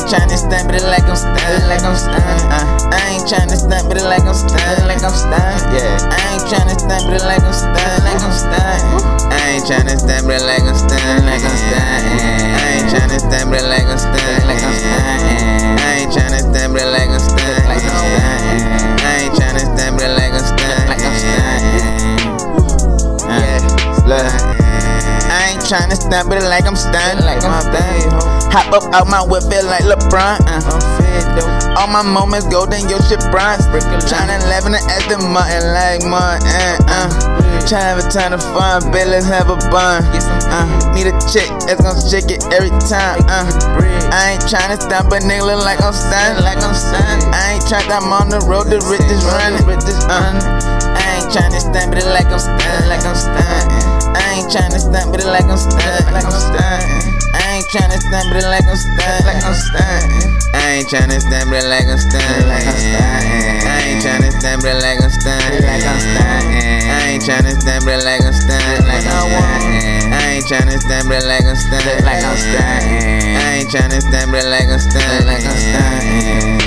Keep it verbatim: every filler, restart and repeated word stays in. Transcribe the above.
ain't tryna stunt, but it like I'm stunned, like I'm stunned. Uh, I ain't tryna stunt, but it like I'm stunned, like I'm stunned. Yeah, I ain't tryna stunt, but it like I'm stunned, like I'm stunned. I ain't tryna stunt, but it like I'm stunned, like I'm stunned. I ain't tryna stunt, but it like I'm stunned, like I'm stunned. I ain't tryna stunt, but it like I'm stunned, like I'm stunned. I ain't tryna stunt, but it like I'm stunned, like I'm stunned. Yeah, look. I ain't tryna stunt, but it like I'm stunned, like I'm stunned. Hop up out my whip, it like LeBron. Uh. All my moments golden, your shit bronze. Tryna laugh in the Aston Martin like Martin. Uh. Tryna have a ton of fun, babe, let's have a bun. Uh. Need a chick that's gon' shake it every time. Uh. I ain't tryna stunt, but nigga look like I'm stunned, like I'm stunned. I ain't tryna, I'm on the road, the richest running. Uh. I ain't tryna stunt, but it like I'm stunned, like I'm stunned. I ain't tryna stunt, but it like I'm stunned, like I'm stunned. I ain't tryna stunt, but it like I'm stunned, like I'm stunned. I ain't tryna stunt, but it like I'm stunned, like I'm stunned. I ain't tryna stunt, but it like I'm stunned, like I'm stunned. I ain't tryna stunt, but it like I'm stunned, like I'm stunned. I ain't tryna stunt, but it like I'm stunned, like I'm stunned. I ain't tryna stunt, but it like I'm stunned, like I'm stunned.